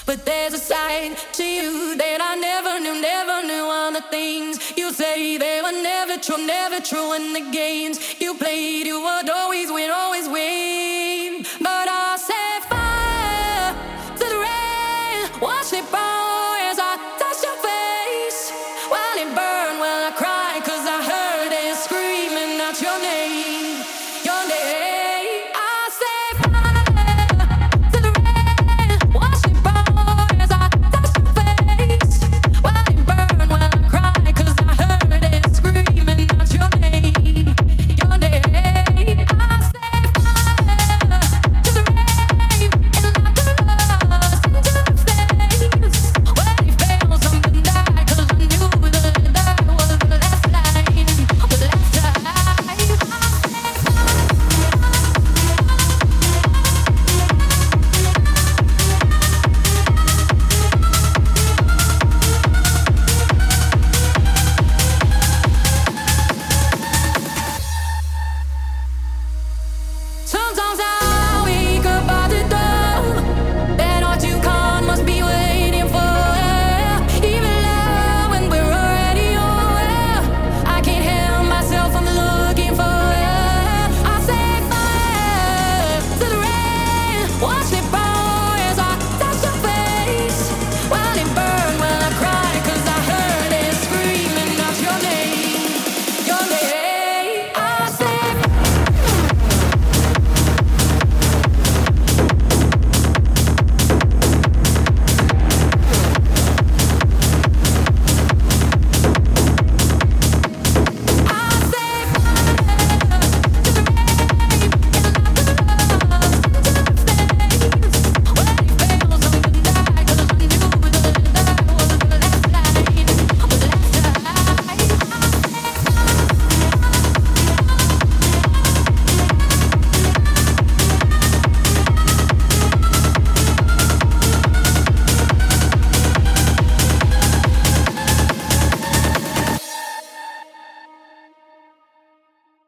But there's a side to you that I never knew. All the things you say, they were never true, never true. And the games you played, you would always win, always win.